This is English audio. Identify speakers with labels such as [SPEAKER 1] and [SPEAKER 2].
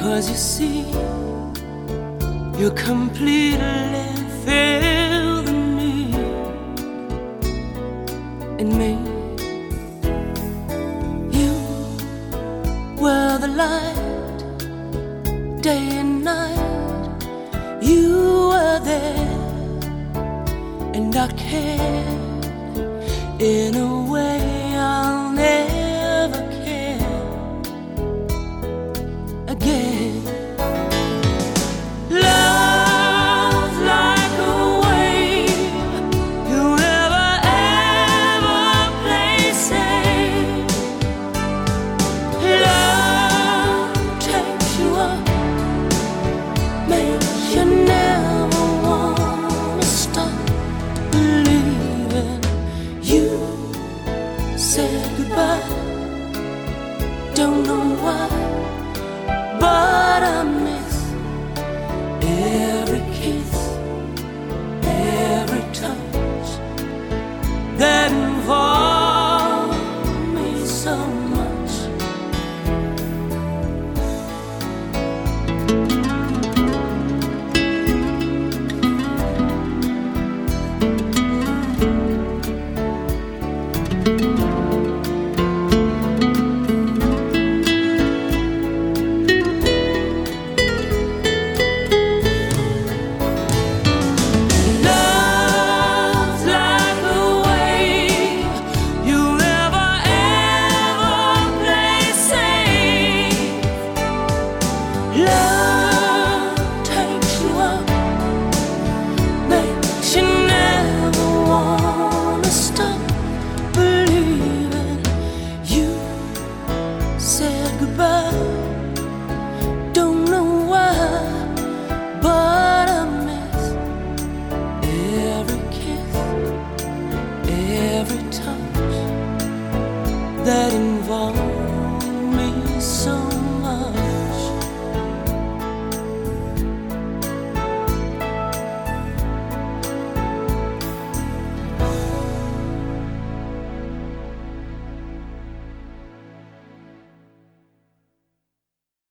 [SPEAKER 1] 'Cause you see, you completely fill the need in me. You were the light, day and night. You were there, and I cared in a way I'll never care again. Love's like a wave, you never ever play safe. Love takes you up, makes you never wanna stop believing. You said goodbye, don't know why, but I miss every kiss, every touch that involved me so much. Love's like a wave, you'll never ever play safe. Love takes you up, makes you never wanna stop believing. You said goodbye, don't know why, but I miss every kiss, every touch that involved